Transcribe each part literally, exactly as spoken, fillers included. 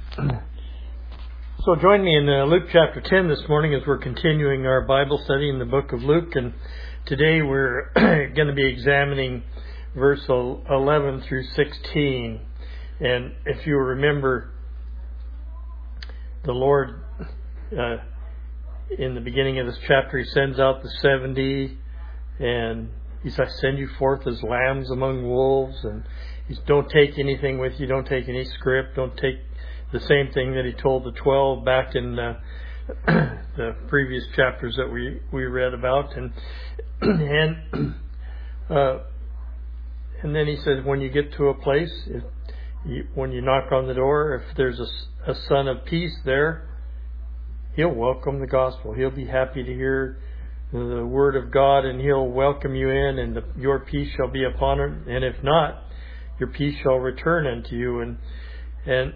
So join me in uh, Luke chapter ten this morning as we're continuing our Bible study in the book of Luke. And today we're going to be examining verse eleven through sixteen. And if you remember, the Lord, uh, in the beginning of this chapter, He sends out the seventy, and He says, I send you forth as lambs among wolves. And He says, don't take anything with you, don't take any script, don't take the same thing that He told the twelve back in uh, the previous chapters that we, we read about. And and uh, and then He says, when you get to a place, if you, when you knock on the door, if there's a, a son of peace there, He'll welcome the gospel. He'll be happy to hear the word of God, and He'll welcome you in, and the, your peace shall be upon him. And if not, your peace shall return unto you. And and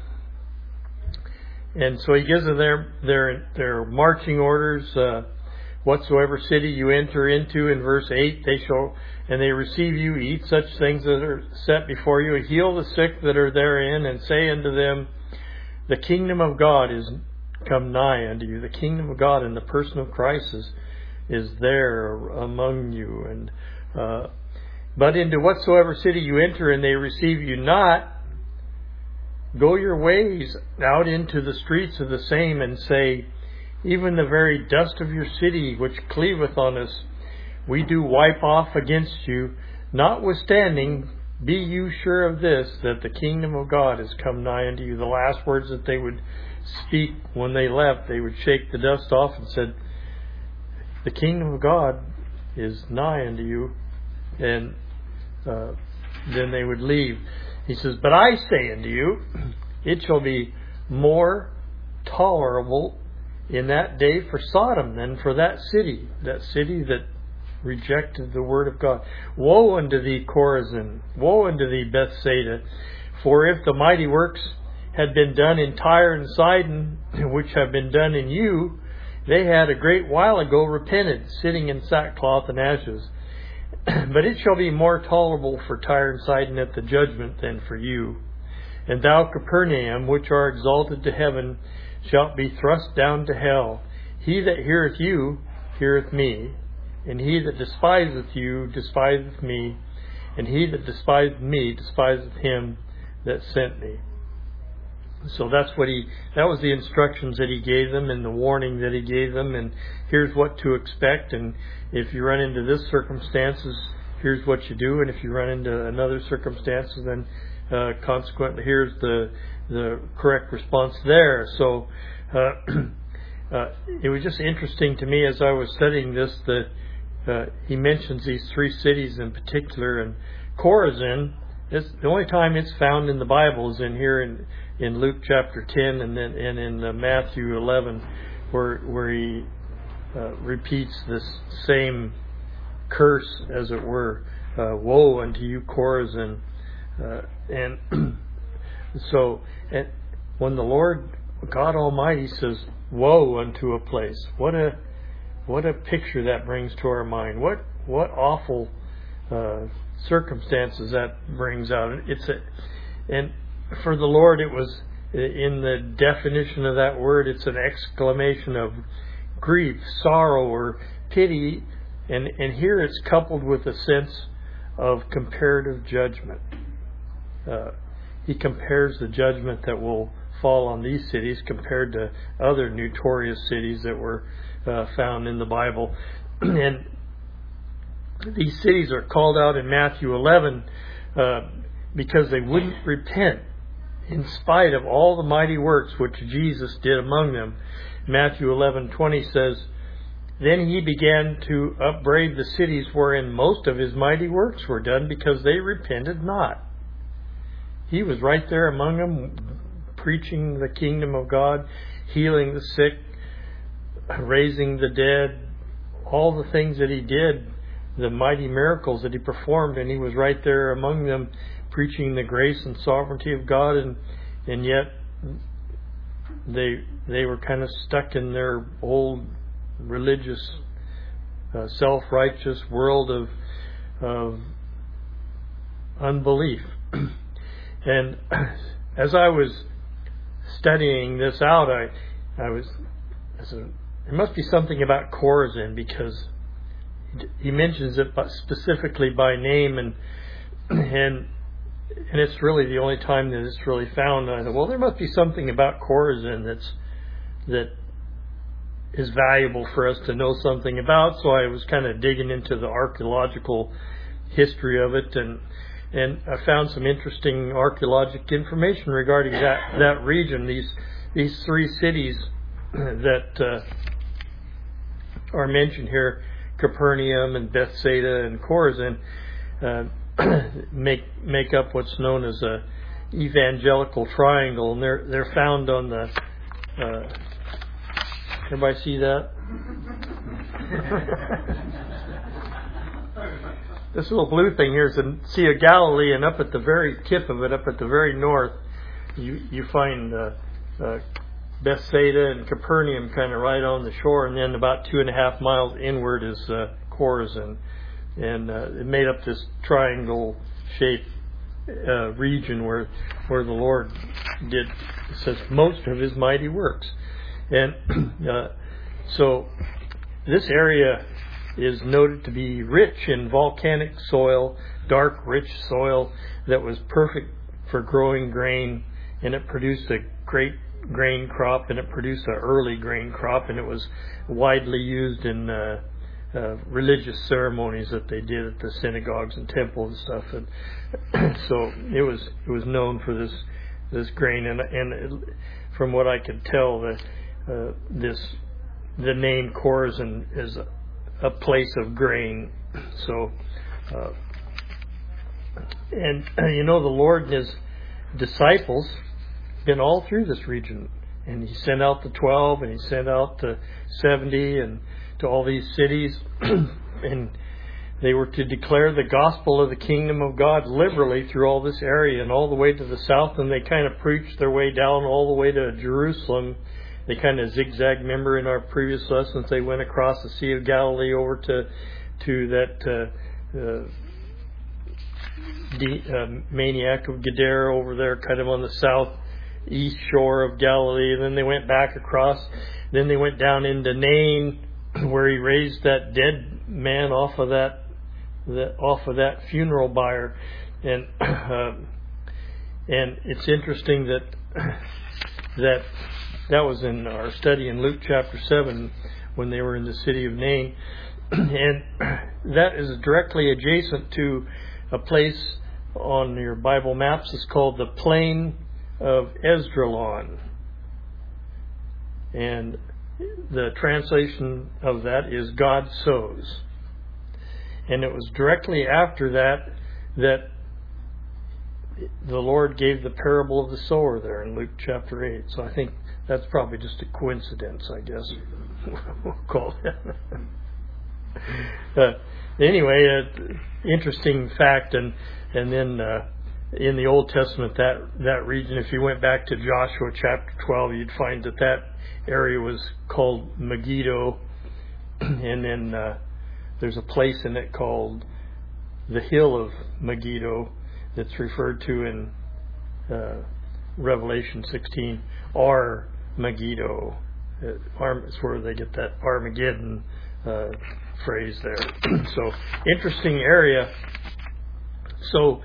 And so He gives them their their their marching orders. Uh, whatsoever city you enter into, in verse eight, they shall and they receive you, eat such things that are set before you, heal the sick that are therein, and say unto them, the kingdom of God is come nigh unto you. The kingdom of God in the person of Christ is is there among you. And uh, but into whatsoever city you enter, and they receive you not, go your ways out into the streets of the same, and say, even the very dust of your city which cleaveth on us, we do wipe off against you. Notwithstanding, be you sure of this, that the kingdom of God is come nigh unto you. The last words that they would speak when they left, they would shake the dust off and said, the kingdom of God is nigh unto you. And uh, then they would leave. He says, but I say unto you, it shall be more tolerable in that day for Sodom than for that city, that city that rejected the word of God. Woe unto thee, Chorazin! Woe unto thee, Bethsaida! For if the mighty works had been done in Tyre and Sidon, which have been done in you, they had a great while ago repented, sitting in sackcloth and ashes. But it shall be more tolerable for Tyre and Sidon at the judgment than for you. And thou, Capernaum, which are exalted to heaven, shalt be thrust down to hell. He that heareth you, heareth me. And he that despiseth you, despiseth me. And he that despiseth me, despiseth him that sent me. So that's what he, that was the instructions that He gave them, and the warning that He gave them, and here's what to expect. And if you run into this circumstances, here's what you do. And if you run into another circumstances, then uh, consequently, here's the the correct response there. So uh, uh, it was just interesting to me as I was studying this that uh, he mentions these three cities in particular, and Chorazin. It's, the only time it's found in the Bible is in here in, in Luke chapter ten, and then and in uh, Matthew eleven, where where he uh, repeats this same curse, as it were. Uh, Woe unto you, Chorazin! Uh, and so, and when the Lord God Almighty says "Woe unto a place," what a what a picture that brings to our mind. What what awful Uh, circumstances that brings out. It's a, and for the Lord, it was, in the definition of that word, it's an exclamation of grief, sorrow, or pity, and and here it's coupled with a sense of comparative judgment. Uh, he compares the judgment that will fall on these cities compared to other notorious cities that were uh, found in the Bible. And these cities are called out in Matthew eleven uh, because they wouldn't repent in spite of all the mighty works which Jesus did among them. Matthew eleven twenty says, then He began to upbraid the cities wherein most of His mighty works were done, because they repented not. He was right there among them, preaching the kingdom of God, healing the sick, raising the dead, all the things that He did, the mighty miracles that He performed, and He was right there among them preaching the grace and sovereignty of God, and and yet they they were kind of stuck in their old religious, uh, self-righteous world of of unbelief. And as I was studying this out, I I was I said, there must be something about Chorazin, because he mentions it specifically by name, and and and it's really the only time that it's really found. And I thought, well, there must be something about Chorazin that's that is valuable for us to know something about. So I was kind of digging into the archaeological history of it, and and I found some interesting archaeological information regarding that that region. These these three cities that uh, are mentioned here, Capernaum and Bethsaida and Chorazin, uh, make make up what's known as a evangelical triangle, and they're they're found on the. Uh, everybody see that? This little blue thing here is the Sea of Galilee, and up at the very tip of it, up at the very north, you you find uh, uh, Bethsaida and Capernaum kind of right on the shore, and then about two and a half miles inward is uh, Chorazin, and uh, it made up this triangle-shaped uh, region where where the Lord did, it says, most of His mighty works, and uh, so this area is noted to be rich in volcanic soil, dark, rich soil that was perfect for growing grain, and it produced a great grain crop, and it produced an early grain crop, and it was widely used in uh, uh, religious ceremonies that they did at the synagogues and temples and stuff, and so it was it was known for this this grain, and and it, from what I could tell, the uh, this the name Chorazin is a, a place of grain. So, uh, and you know, the Lord and His disciples been all through this region, and He sent out the twelve, and He sent out the seventy, and to all these cities, and they were to declare the gospel of the kingdom of God liberally through all this area and all the way to the south, and they kind of preached their way down all the way to Jerusalem. They kind of zigzagged. Remember in our previous lessons, they went across the Sea of Galilee over to to that uh, uh, the, uh, maniac of Gadara over there, kind of on the southeast shore of Galilee. And then they went back across. Then they went down into Nain, where He raised that dead man off of that, that off of that funeral pyre. And uh, and it's interesting that that. That was in our study in Luke chapter seven when they were in the city of Nain. And that is directly adjacent to a place on your Bible maps. It's called the Plain of Esdraelon. And the translation of that is God sows. And it was directly after that that the Lord gave the parable of the sower there in Luke chapter eight. So I think that's probably just a coincidence, I guess we'll call it. uh, anyway, uh, interesting fact, and and then uh, in the Old Testament, that that region, if you went back to Joshua chapter twelve, you'd find that that area was called Megiddo, and then uh, there's a place in it called the Hill of Megiddo that's referred to in uh, Revelation sixteen, or Megiddo. It's where they get that Armageddon uh, phrase there. So, interesting area. So,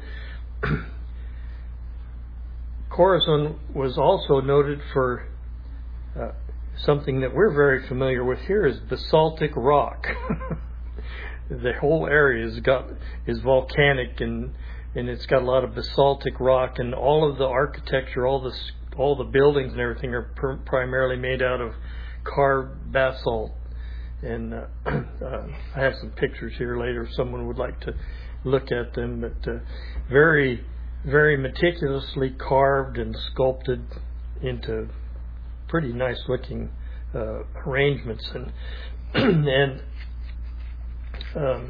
Chorazin was also noted for uh, something that we're very familiar with here is basaltic rock. The whole area is got is volcanic, and and it's got a lot of basaltic rock, and all of the architecture, all the all the buildings and everything are pr- primarily made out of carved basalt. And uh, uh, I have some pictures here later if someone would like to look at them, but uh, very, very meticulously carved and sculpted into pretty nice looking uh, arrangements. And and um,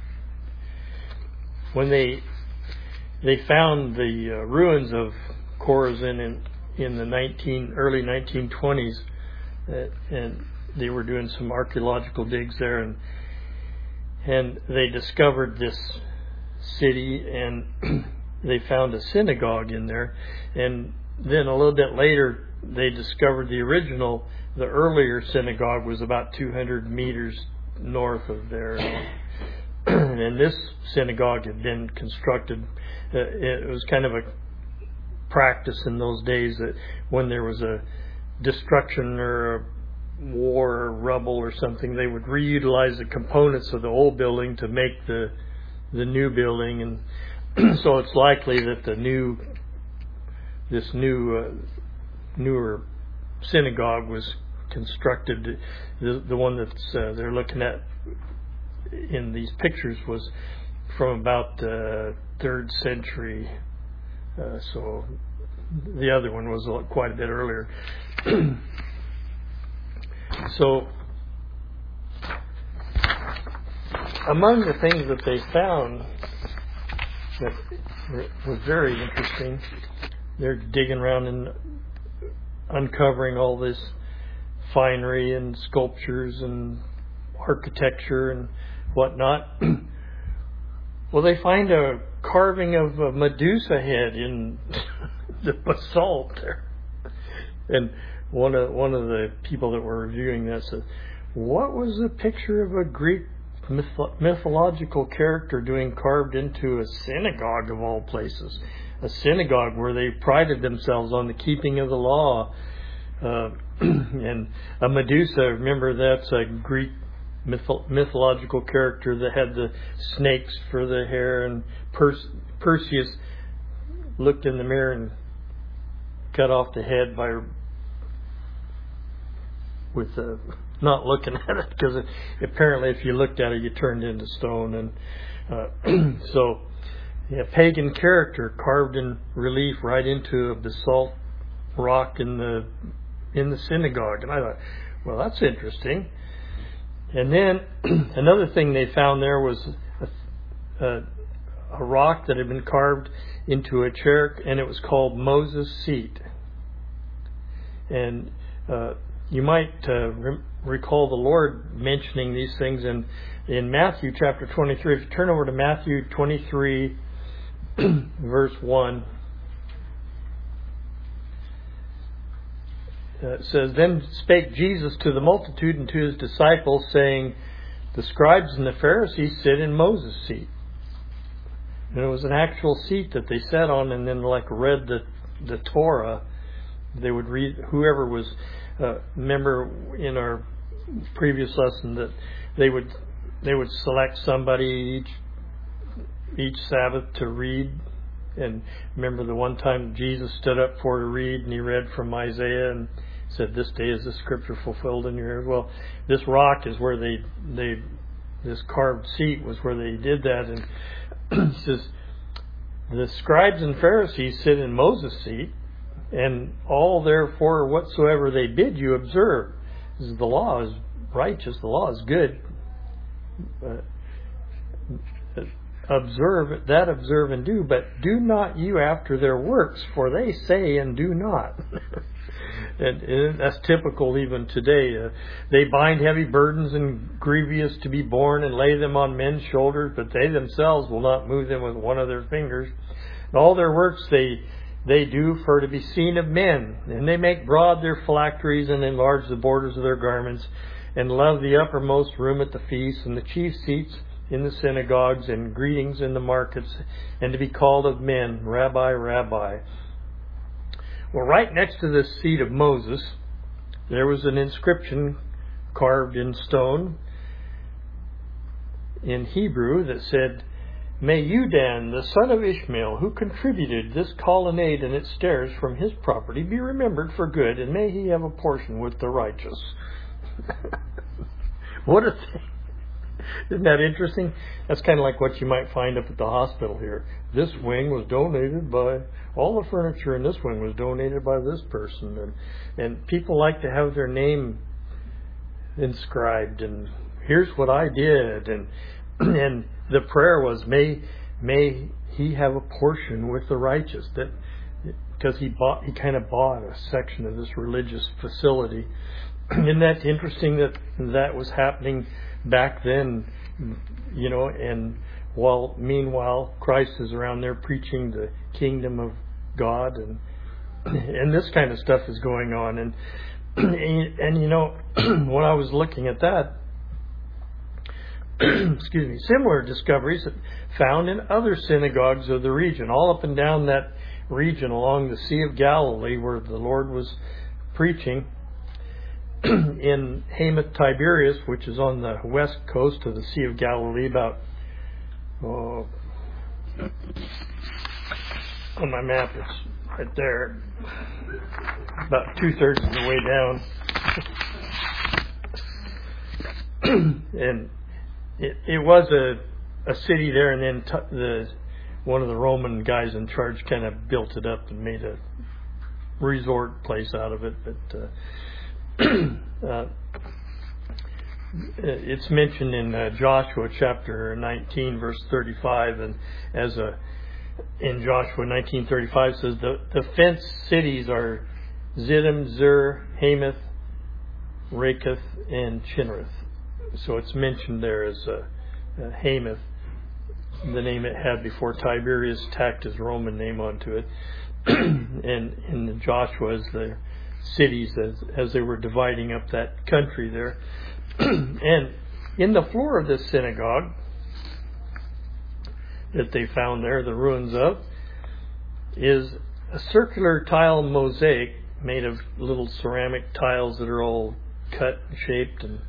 when they they found the uh, ruins of Chorazin in in the nineteen early nineteen twenties, uh, and they were doing some archaeological digs there, and and they discovered this city, and they found a synagogue in there, and then a little bit later they discovered the original, the earlier synagogue was about two hundred meters north of there. And this synagogue had been constructed. Uh, it was kind of a practice in those days that when there was a destruction or a war or rubble or something, they would reutilize the components of the old building to make the the new building. And so it's likely that the new this new uh, newer synagogue was constructed. The the one that's uh, they're looking at in these pictures was from about the third century. Uh, so the other one was quite a bit earlier. So among the things that they found that was very interesting, they're digging around and uncovering all this finery and sculptures and architecture and whatnot. Well, they find a carving of a Medusa head in the basalt there. And one of one of the people that were reviewing that said, "What was the picture of a Greek myth- mythological character doing carved into a synagogue of all places? A synagogue where they prided themselves on the keeping of the law." Uh, and a Medusa, remember, that's a Greek myth- mythological character that had the snakes for the hair, and Perse- Perseus looked in the mirror and cut off the head by with uh, not looking at it, because it, apparently if you looked at it you turned into stone. And uh, so a pagan character carved in relief right into a basalt rock in the in the synagogue. And I thought, well, that's interesting. And then another thing they found there was a, a, a rock that had been carved into a chair, and it was called Moses' seat. And uh, you might uh, re- recall the Lord mentioning these things in, in Matthew chapter twenty-three. If you turn over to Matthew twenty-three, verse one, uh, it says, "Then spake Jesus to the multitude and to his disciples, saying, The scribes and the Pharisees sit in Moses' seat." And it was an actual seat that they sat on, and then like read the the Torah. They would read, whoever was, uh, remember in our previous lesson that they would they would select somebody each each Sabbath to read. And remember the one time Jesus stood up for to read, and he read from Isaiah and said, "This day is the scripture fulfilled in your ears." Well, this rock is where they they this carved seat was where they did that. And he says, "The scribes and Pharisees sit in Moses' seat, and all therefore whatsoever they bid you observe." The law is righteous, the law is good. Uh, observe that, observe and do, but do not you after their works, for they say and do not. and, and that's typical even today. Uh, they bind heavy burdens and grievous to be borne, and lay them on men's shoulders, but they themselves will not move them with one of their fingers. And all their works they They do for to be seen of men, and they make broad their phylacteries and enlarge the borders of their garments, and love the uppermost room at the feasts and the chief seats in the synagogues and greetings in the markets, and to be called of men, Rabbi, Rabbi. Well, right next to this seat of Moses, there was an inscription carved in stone in Hebrew that said, "May Udan, the son of Ishmael, who contributed this colonnade and its stairs from his property, be remembered for good, and may he have a portion with the righteous." What a thing. Isn't that interesting? That's kind of like what you might find up at the hospital here. This wing was donated by, all the furniture in this wing was donated by this person. And, and people like to have their name inscribed, and here's what I did. And and the prayer was, may may he have a portion with the righteous, that because he bought he kind of bought a section of this religious facility. Isn't that interesting that that was happening back then, you know? And while meanwhile Christ is around there preaching the kingdom of God, and and this kind of stuff is going on. And and, and you know, when I was looking at that, excuse me, similar discoveries found in other synagogues of the region, all up and down that region along the Sea of Galilee where the Lord was preaching. In Hamath Tiberias, which is on the west coast of the Sea of Galilee, about oh, on my map it's right there, about two thirds of the way down, and it, it was a a city there, and then t- the one of the Roman guys in charge kind of built it up and made a resort place out of it, but. Uh, Uh, it's mentioned in uh, Joshua chapter nineteen, verse thirty-five, and as a in Joshua nineteen thirty-five says the the fenced cities are Ziddim, Zur, Hamath, Raketh, and Chinnereth. So it's mentioned there as uh, uh, Hamath, the name it had before Tiberius tacked his Roman name onto it, and in Joshua is the cities as, as they were dividing up that country there. And in the floor of this synagogue that they found there, the ruins of, is a circular tile mosaic made of little ceramic tiles that are all cut and shaped, and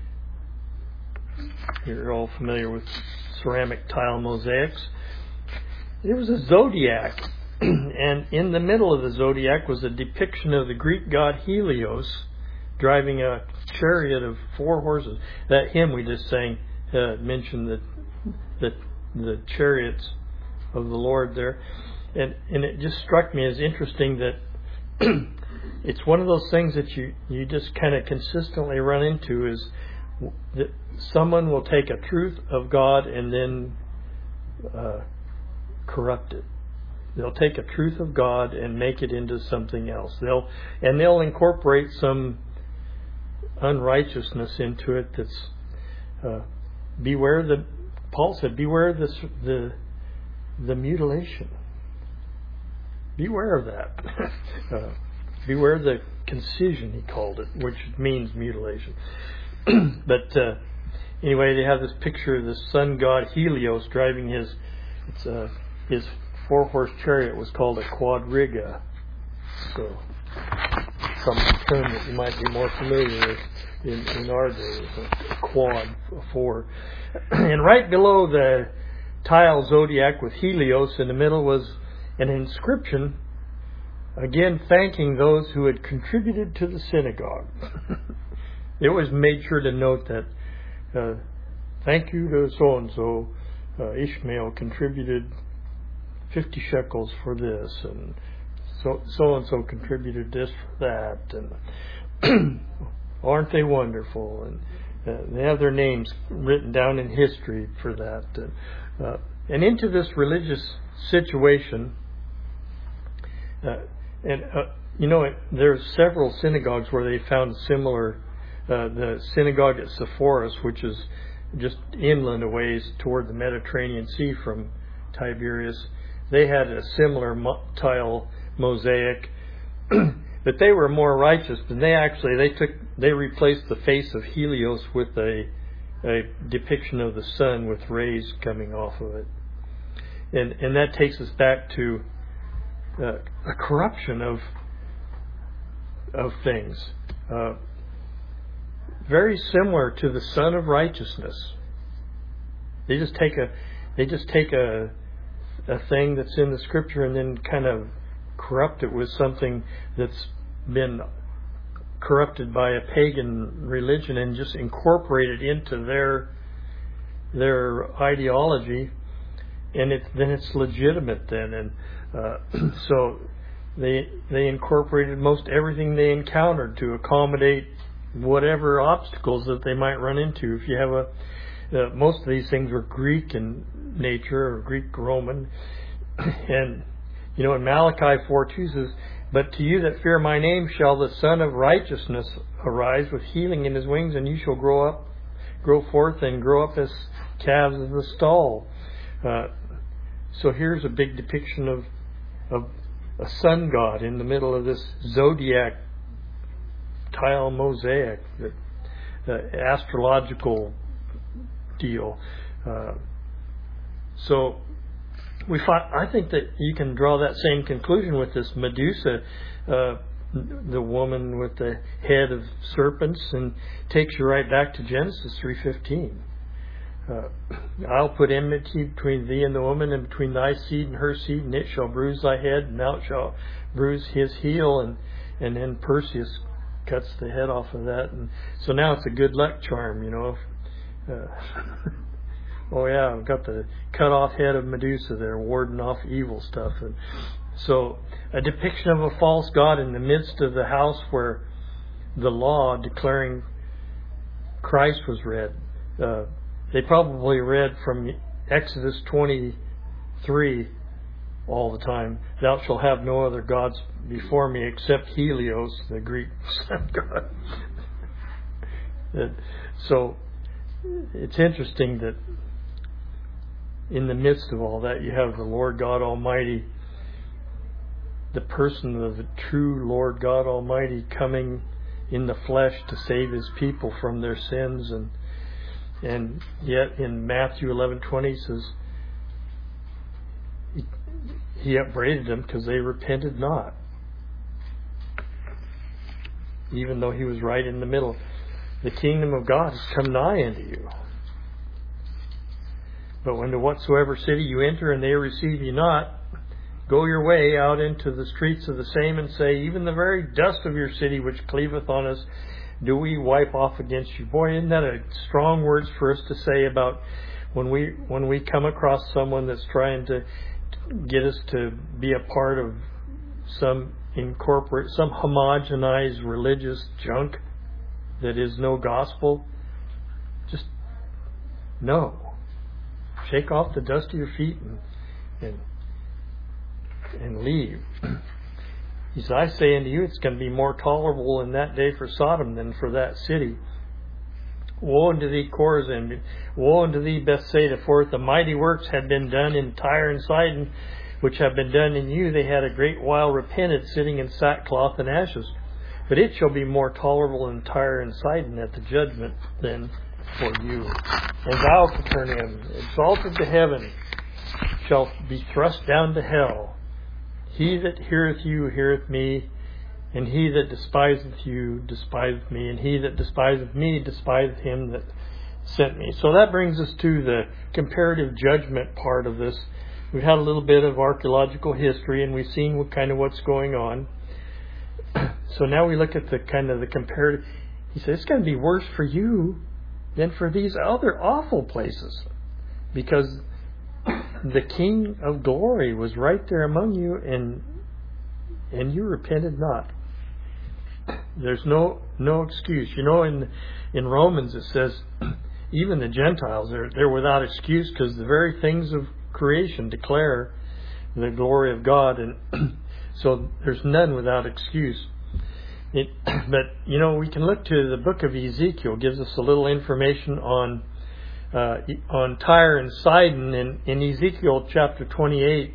you're all familiar with ceramic tile mosaics. There was a zodiac, and in the middle of the zodiac was a depiction of the Greek god Helios driving a chariot of four horses. That hymn we just sang uh, mentioned the, the the chariots of the Lord there, and and it just struck me as interesting that it's one of those things that you you just kind of consistently run into, is that someone will take a truth of God and then uh, corrupt it. They'll take a truth of God and make it into something else. They'll and they'll incorporate some unrighteousness into it. That's uh, beware the Paul said, beware this the the mutilation. Beware of that. uh, beware the concision, he called it, which means mutilation. But uh, anyway, they have this picture of the sun god Helios driving his it's uh, his four horse chariot was called a quadriga. So some term that you might be more familiar with in, in our day, a quad, a four. And right below the tile zodiac with Helios in the middle was an inscription, again thanking those who had contributed to the synagogue. It was made sure to note that uh, thank you to so and so. Ishmael contributed fifty shekels for this, and so so and so contributed this for that, and aren't they wonderful? And uh, they have their names written down in history for that. And, uh, and into this religious situation, uh, and uh, you know, it, there's several synagogues where they found similar. Uh, the synagogue at Sepphoris, which is just inland a ways toward the Mediterranean Sea from Tiberias, they had a similar mo- tile mosaic, but they were more righteous. And they actually they took they replaced the face of Helios with a a depiction of the sun with rays coming off of it, and and that takes us back to uh, a corruption of of things. Uh, very similar to the Son of Righteousness. They just take a they just take a a thing that's in the Scripture and then kind of corrupt it with something that's been corrupted by a pagan religion and just incorporate it into their their ideology, and it then it's legitimate then, and uh, so they they incorporated most everything they encountered to accommodate whatever obstacles that they might run into. If you have a uh, most of these things were Greek in nature, or Greek Roman, and you know in Malachi four two says, "But to you that fear my name shall the Son of Righteousness arise with healing in his wings, and you shall grow up, grow forth, and grow up as calves of the stall." Uh, so here's a big depiction of, of a sun god in the middle of this zodiac tile mosaic, the, the astrological deal. Uh, so we find, I think that you can draw that same conclusion with this Medusa, uh, the woman with the head of serpents, and takes you right back to Genesis three fifteen. Uh, I'll put enmity between thee and the woman, and between thy seed and her seed, and it shall bruise thy head, and thou shalt bruise his heel. And and then Perseus cuts the head off of that, and so now it's a good luck charm, you know. Uh, oh yeah, I've got the cut off head of Medusa there, warding off evil stuff. And so a depiction of a false god in the midst of the house where the law declaring Christ was read. Uh, They probably read from Exodus twenty-three all the time. Thou shalt have no other gods before me except Helios, the Greek sun god. So it's interesting that in the midst of all that, you have the Lord God Almighty, the person of the true Lord God Almighty, coming in the flesh to save His people from their sins. And And yet in Matthew eleven twenty says he, he upbraided them because they repented not, even though He was right in the middle. The kingdom of God has come nigh unto you. But when to whatsoever city you enter and they receive you not, go your way out into the streets of the same, and say, even the very dust of your city which cleaveth on us, do we wipe off against you. Boy, isn't that a strong words for us to say about when we when we come across someone that's trying to get us to be a part of some incorporate, some homogenized religious junk that is no gospel. Just no. Shake off the dust of your feet and and, and leave. He said, I say unto you, it's going to be more tolerable in that day for Sodom than for that city. Woe unto thee, Chorazin! Woe unto thee, Bethsaida! For if the mighty works had been done in Tyre and Sidon, which have been done in you, they had a great while repented, sitting in sackcloth and ashes. But it shall be more tolerable in Tyre and Sidon at the judgment than for you. And thou, Capernaum, exalted to heaven, shalt be thrust down to hell. He that heareth you heareth me, and he that despiseth you despiseth me, and he that despiseth me despiseth him that sent me. So that brings us to the comparative judgment part of this. We've had a little bit of archaeological history, and we've seen what kind of what's going on. So now we look at the kind of the comparative. He says it's going to be worse for you than for these other awful places, because the King of Glory was right there among you, and and you repented not. There's no no excuse. You know, in in Romans it says even the Gentiles are they're without excuse, because the very things of creation declare the glory of God, and so there's none without excuse. It, but you know, we can look to the book of Ezekiel. Gives us a little information on. Uh, on Tyre and Sidon in, in Ezekiel chapter twenty-eight.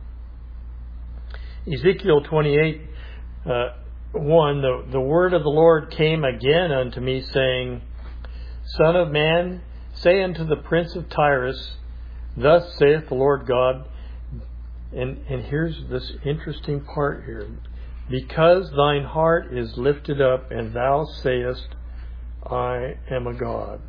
Ezekiel twenty-eight, uh, one, the, the word of the Lord came again unto me, saying, Son of man, say unto the prince of Tyrus, thus saith the Lord God, and, and here's this interesting part here, because thine heart is lifted up, and thou sayest, I am a God.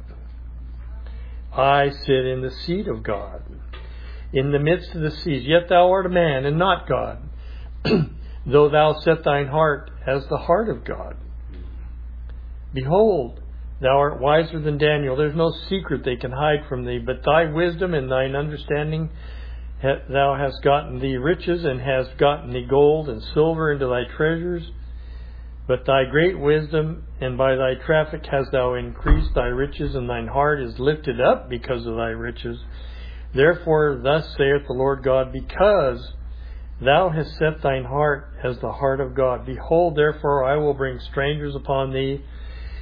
I sit in the seat of God, in the midst of the seas. Yet thou art a man, and not God, though thou set thine heart as the heart of God. Behold, thou art wiser than Daniel. There's no secret they can hide from thee, but thy wisdom and thine understanding thou hast gotten thee riches, and hast gotten thee gold and silver into thy treasures. But thy great wisdom, and by thy traffic hast thou increased thy riches, and thine heart is lifted up because of thy riches. Therefore thus saith the Lord God, because thou hast set thine heart as the heart of God. Behold, therefore I will bring strangers upon thee,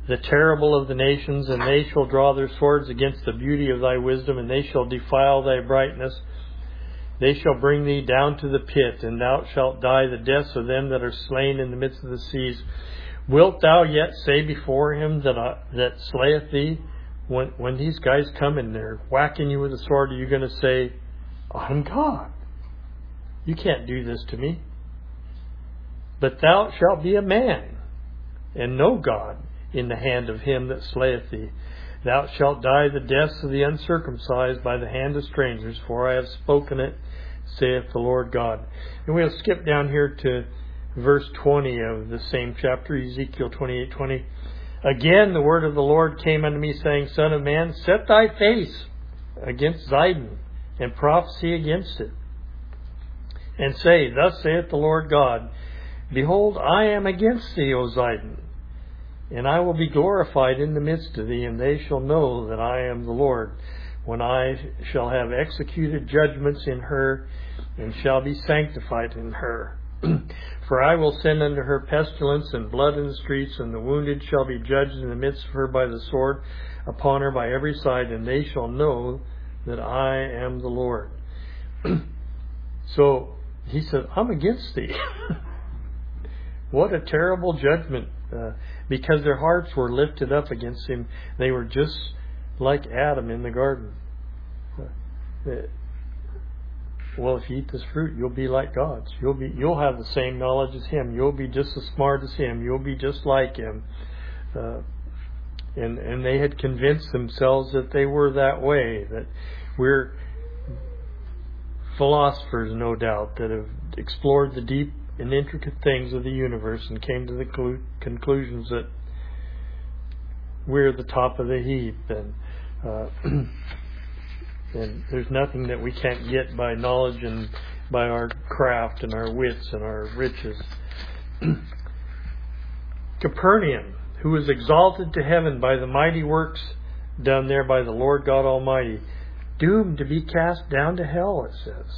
the terrible of the nations, and they shall draw their swords against the beauty of thy wisdom, and they shall defile thy brightness. They shall bring thee down to the pit, and thou shalt die the deaths of them that are slain in the midst of the seas. Wilt thou yet say before him that uh, that slayeth thee, when when these guys come in there whacking you with a sword, are you going to say, I'm God? You can't do this to me. But thou shalt be a man, and no God, in the hand of him that slayeth thee. Thou shalt die the deaths of the uncircumcised by the hand of strangers, for I have spoken it, saith the Lord God. And we'll skip down here to verse twenty of the same chapter, Ezekiel twenty-eight twenty. Again the word of the Lord came unto me, saying, Son of man, set thy face against Zidon, and prophesy against it, and say, Thus saith the Lord God, Behold, I am against thee, O Zidon, and I will be glorified in the midst of thee, and they shall know that I am the Lord, when I shall have executed judgments in her, and shall be sanctified in her. For I will send unto her pestilence and blood in the streets, and the wounded shall be judged in the midst of her by the sword upon her by every side, and they shall know that I am the Lord. So he said, I'm against thee. What a terrible judgment, uh, because their hearts were lifted up against him. They were just like Adam in the garden. Uh, well, if you eat this fruit, you'll be like gods. You'll be, you'll have the same knowledge as him. You'll be just as smart as him. You'll be just like him. Uh, and and they had convinced themselves that they were that way. That we're philosophers, no doubt, that have explored the deep and intricate things of the universe and came to the clu- conclusions that we're the top of the heap, and uh, and there's nothing that we can't get by knowledge and by our craft and our wits and our riches. Capernaum, who was exalted to heaven by the mighty works done there by the Lord God Almighty, doomed to be cast down to hell, it says.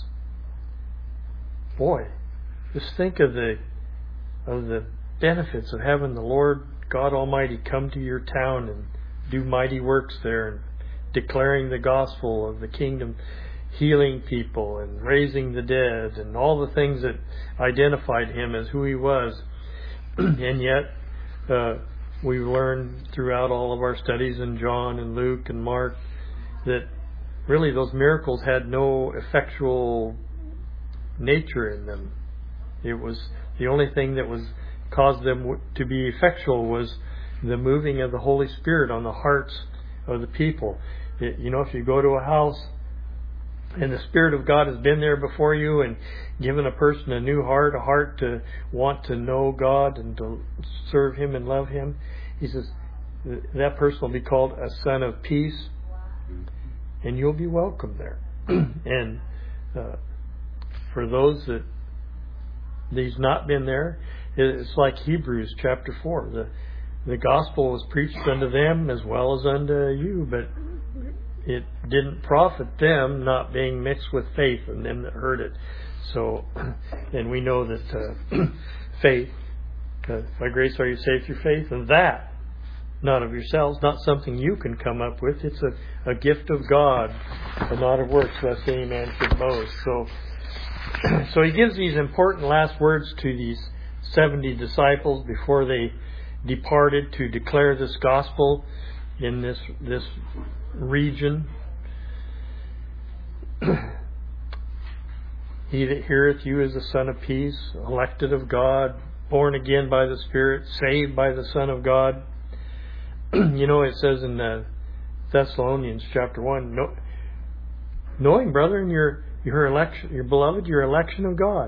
Boy, just think of the of the benefits of having the Lord God Almighty come to your town and do mighty works there, and declaring the gospel of the kingdom, healing people and raising the dead, and all the things that identified him as who he was. And yet uh, we've learned throughout all of our studies in John and Luke and Mark that really those miracles had no effectual nature in them. It was the only thing that was caused them to be effectual was the moving of the Holy Spirit on the hearts of the people. It, you know, if you go to a house and the Spirit of God has been there before you and given a person a new heart, a heart to want to know God and to serve Him and love Him, he says that person will be called a son of peace, and you'll be welcome there. And uh, for those that he's not been there, it's like Hebrews chapter four. The the gospel was preached unto them as well as unto you, but it didn't profit them, not being mixed with faith in them that heard it. So, and we know that uh, faith, uh, by grace are you saved through faith, and that, not of yourselves, not something you can come up with. It's a, a gift of God, and not of works, lest any man should boast. So, so he gives these important last words to these seventy disciples before they departed to declare this gospel in this this region. He that heareth you is the Son of Peace, elected of God, born again by the Spirit, saved by the Son of God. You know, it says in uh, Thessalonians chapter one, no, knowing, brethren, your your election, your beloved, your election of God.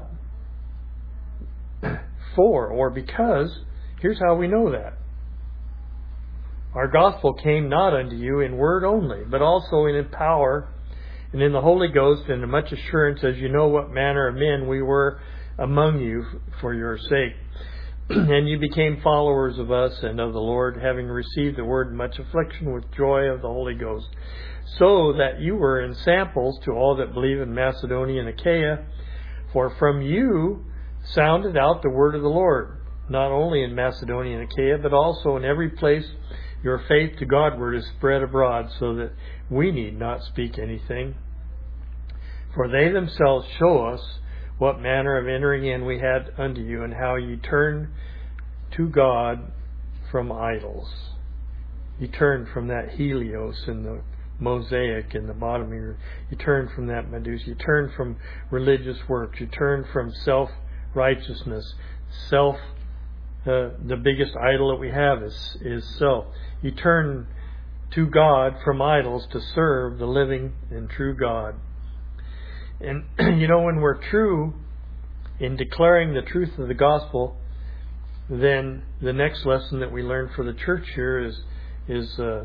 For, or because, here's how we know that. Our gospel came not unto you in word only, but also in power, and in the Holy Ghost, and in much assurance, as you know what manner of men we were among you for your sake. And you became followers of us and of the Lord, having received the word in much affliction with joy of the Holy Ghost, so that you were in samples to all that believe in Macedonia and Achaia. For from you sounded out the word of the Lord, not only in Macedonia and Achaia, but also in every place your faith to Godward is spread abroad, so that we need not speak anything. For they themselves show us what manner of entering in we had unto you, and how ye turned to God from idols. You turned from that Helios and the mosaic in the bottom of your, you turned from that Medusa, you turned from religious works, you turned from self-righteousness, self, uh, the biggest idol that we have is, is self. You turn to God from idols to serve the living and true God. And you know, when we're true in declaring the truth of the gospel, then the next lesson that we learn for the church here is is uh,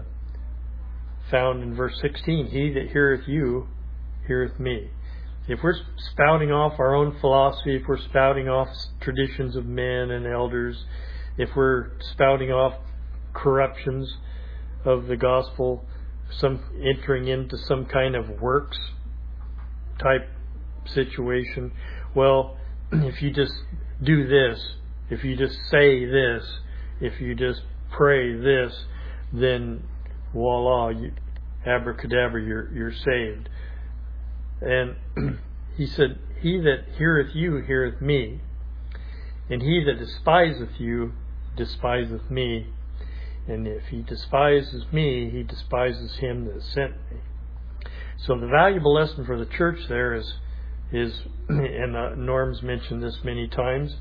found in verse sixteen. He that heareth you, heareth me. If we're spouting off our own philosophy, if we're spouting off traditions of men and elders, if we're spouting off corruptions of the gospel, some entering into some kind of works type situation, well, if you just do this, if you just say this, if you just pray this, then voila, you, abracadabra, you're, you're saved. And he said, he that heareth you heareth me, and he that despiseth you despiseth me, and if he despises me, he despises him that sent me. So the valuable lesson for the church there is, is and uh, Norm's mentioned this many times,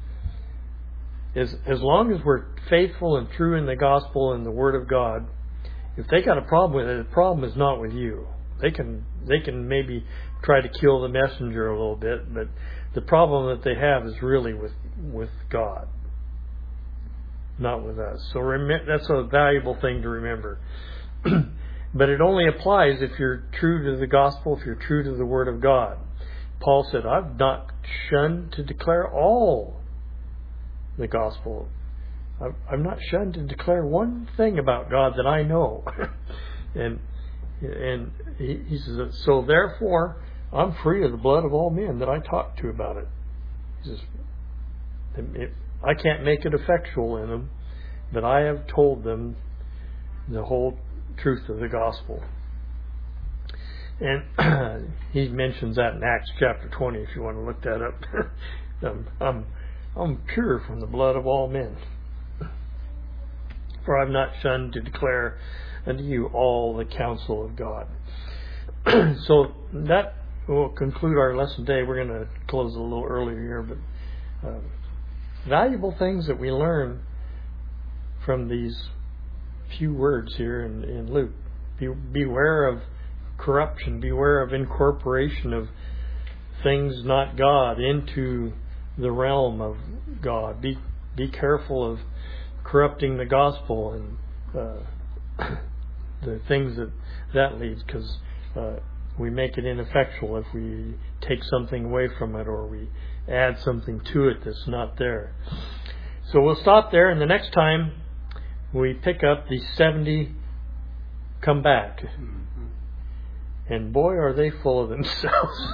is as long as we're faithful and true in the gospel and the Word of God, if they got a problem with it, the problem is not with you. They can they can maybe try to kill the messenger a little bit, but the problem that they have is really with with God, not with us. So rem- that's a valuable thing to remember. But it only applies if you're true to the gospel, if you're true to the Word of God. Paul said, I've not shunned to declare all the gospel. I'm not shunned to declare one thing about God that I know. and and he, he says, so therefore, I'm free of the blood of all men that I talk to about it. He says, it, I can't make it effectual in them, but I have told them the whole truth of the gospel. And he mentions that in Acts chapter twenty, if you want to look that up. I'm, I'm, I'm pure from the blood of all men. For I have not shunned to declare unto you all the counsel of God. So that will conclude our lesson today. We're going to close a little earlier here, but uh, valuable things that we learn from these few words here in, in Luke. Be, beware of corruption. Beware of incorporation of things not God into the realm of God. Be be careful of corrupting the gospel and uh, the things that that leads, because uh, we make it ineffectual if we take something away from it or we add something to it that's not there. So we'll stop there, and the next time we pick up the seventy come back. And boy, are they full of themselves.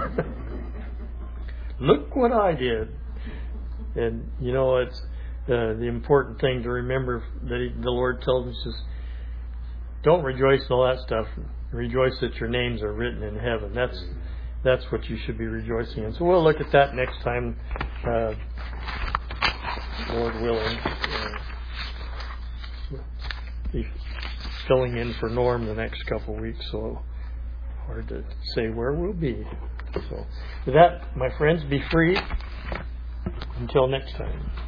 Look what I did. And, you know, it's uh, the important thing to remember that he, the Lord tells us is, don't rejoice in all that stuff. Rejoice that your names are written in heaven. That's that's what you should be rejoicing in. So we'll look at that next time, uh, Lord willing. Uh, be filling in for Norm the next couple of weeks, so hard to say where we'll be. So with that, my friends, be free until next time.